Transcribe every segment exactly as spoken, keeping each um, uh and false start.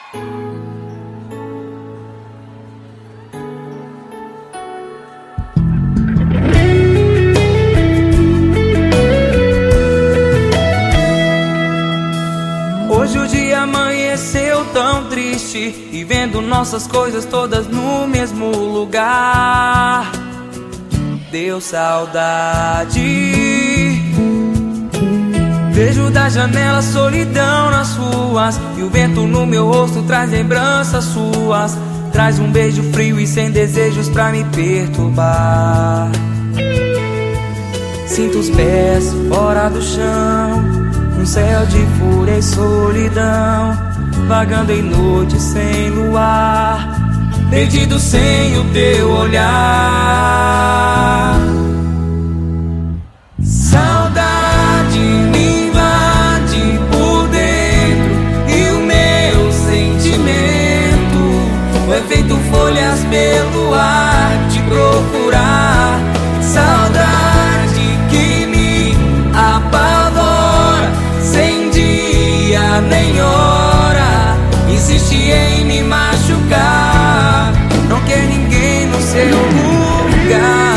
Hoje o dia amanheceu tão triste e vendo nossas coisas todas no mesmo lugar, deu saudade. Vejo da janela solidão nas ruas e o vento no meu rosto traz lembranças suas. Traz um beijo frio e sem desejos pra me perturbar. Sinto os pés fora do chão, um céu de fúria e solidão, vagando em noite sem luar, perdido sem o teu olhar. Saudade me invade por dentro e o meu sentimento foi feito folhas pelo ar te procurar. Saudade que me apavora sem dia nem hora, insiste em me machucar, não quer ninguém no seu lugar.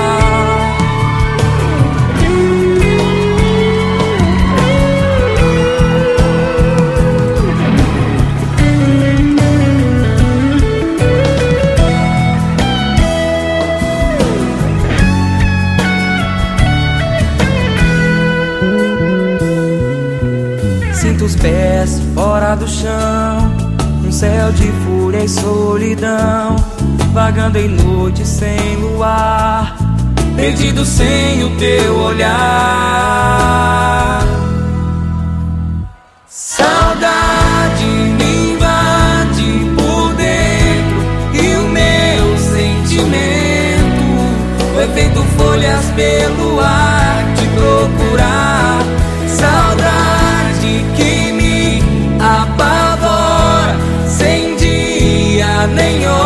Sinto os pés fora do chão, um céu de fúria e solidão, vagando em noite sem luar, perdido sem o teu olhar. Saudade me invade por dentro e o meu sentimento foi feito folhas pelo ar te procurar. Saudade que me apavora sem dia nem hora,